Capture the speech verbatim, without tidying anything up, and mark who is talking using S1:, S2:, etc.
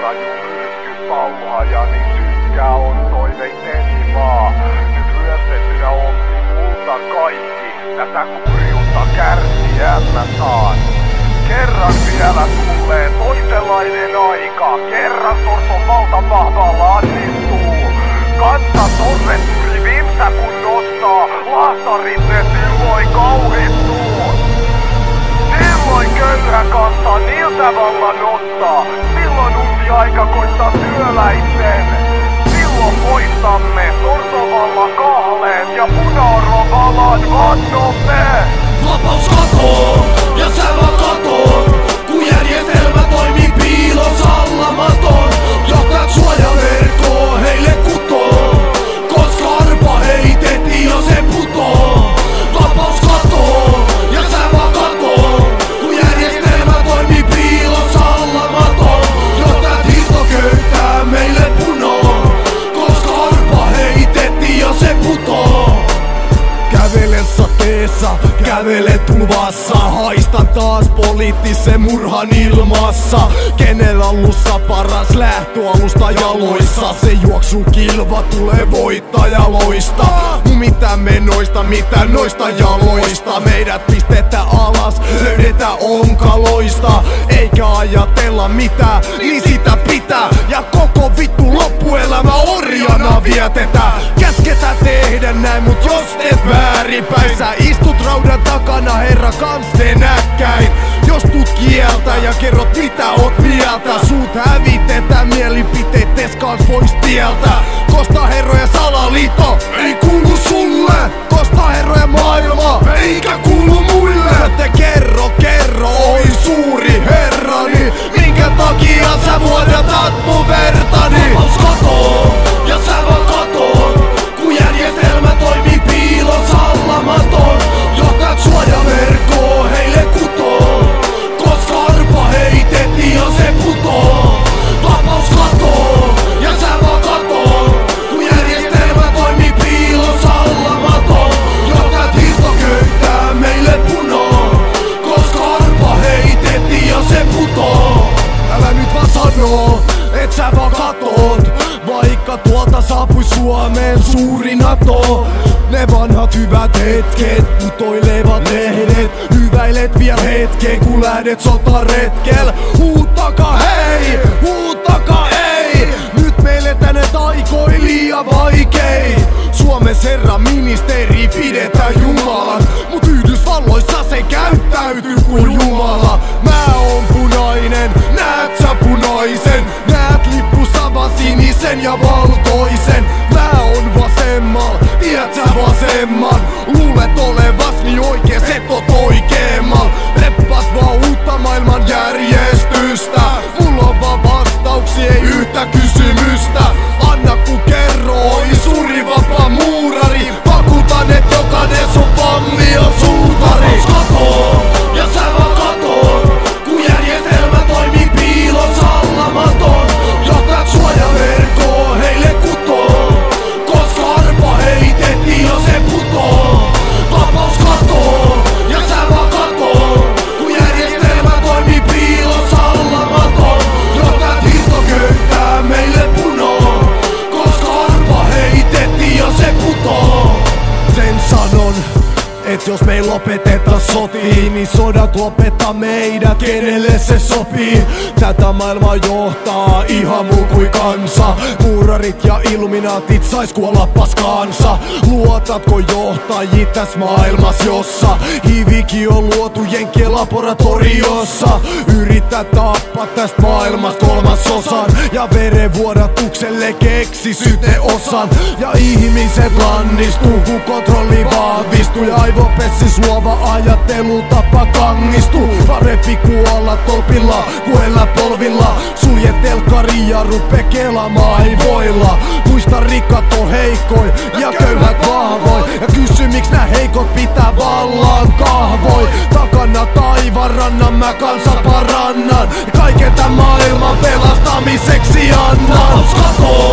S1: raju myrsky pauhajani synkkä on toiveiteni maa. Nyt ryöstettynä oltiin multa kaikki, tätä kurjuutta kärsiä mä saan. Kerran vielä tulee toisenlainen aika, kerran sorton valta vahvalla annistuu. Kansa torreturi vimsä kun nostaa, lahtarit ne silloin kauhistuu. Silloin köyhä kansa niiltä vallan ottaa, silloin uusi aika koittaa työläisen. Silloin poistamme sortovalla kahleet ja punarovalan vannomme.
S2: Vapaus katoo ja sä vaan katoon, kun järjestelmä toimii piilos allamaton. Johtajat suojaverkoo heille kutoo, koska arpa heitettiin ja se putoo. Vapaus katoo ja sä vaan katoon, kun järjestelmä toimii piilos allamaton. Johtajat histo köyttää meille punoo, koska arpa heitettiin ja se putoo. Kävelen sateessa, kävelen tulvassa, haistan taas poliittisen murhan ilmassa. Kenellä allussa paras lähtöalusta jaloissa, se juoksu kilva tulee voittajaloista. Mitä menoista, mitä noista jaloista, meidät pistetään alas, löydetään onkaloista. Eikä ajatella mitä, niin sitä pitää, ja koko vittu loppuelämä orjana vietetään. Käsketään tehdä näin, mut jos et väärinpäin, sä istut raudan takana herra kansten äkkäin. Jos tuut kieltä ja kerrot mitä oot mieltä, suut hävitetään mielipiteet kans pois tieltä. Kosta herroja salaliitto ei kuulu sulle, kosta herroja maailma eikä kuulu muille. Te kerro, kerro, oi suuri herrani, minkä takia sä vuodatat mun vertani. Vapaus katoo ja sä vaan katoon, kun järjestelmä toimii piilos allamaton. Johtajat suojaverkoo heille kutoo, koska arpa heitettiin ja se putoo. Vapaus katoo ja sä vaan katoon, kun järjestelmä toimii piilos allamaton. Johtajat histo köyttää meille punoo, koska arpa heitettiin ja se putoo. Älä nyt vaan sanoo, et sä vaan katoot, vaikka tuolta saapui Suomeen suuri NATO. Ne vanhat hyvät hetket, putoilevat lehdet, hyväilet vielä hetken kun lähdet sotaretkel. Huutakaa hei, huutakaa ei, nyt meille tänne taikoi liian vaikein. Suomessa herra ministeri pidetään jumalan, mut Yhdysvalloissa se käyttäytyy kuin jumala. Mä oon punainen, näet sä punaisen, näet lippussa vaan sinisen ja valkoisen. Mä oon vasemmal, tiedät sä vasemman, luulet olevas niin oikees et oot oikeemmal. Reppas vaan uutta maailman järjestystä, mulla on vaan vastauksia, ei yhtä kysymystä. Anna ku kerro, oi suuri vapaa muurari, vakuutan et jokainen sun pommi on suutari. Vapaus katoo ja sä vaan katoon, kun järjestelmä toimii piilos allamaton. Johtajat suojaverkoo heille kutoo, koska arpa heitettiin ja se putoo. Vapaus katoo ja sä vaan katoon, kun järjestelmä toimii piilos allamaton. Johtajat histo köyttää meille punoo, koska arpa heitettiin ja se putoo. Sen sanon, et jos me ei lopeteta sotiin, niin sodat lopettaa meidät, kenelle se sopii. Tätä maailmaa johtaa ihan muu kuin kansa. Muurarit ja illuminaatit sais kuolla paskansa. Luotatko johtajia tässä maailmassa, jossa hivikin on luotu jenkkien laboratoriossa? Yrittää tappaa tästä maailmasta kolmasosan, ja verenvuodatukselle keksi syteosan. Ja ihmiset lannistuu, kun kontrolli vahvistuu, ja aivopessis luova ajattelutapa kangistuu. Parempi kuolla tolpilla kuin elää polvilla. Sulje telkkari ja rupe kelaamaan ei voilla. Muista rikkat on heikkoin ja köyhät vahvoin, ja kysy miks nää heikot pitää vallan kahvoi. Takana taivaan rannan mä kansan parannan, ja kaiken tän maailman pelastamiseksi annan. Vapaus katoo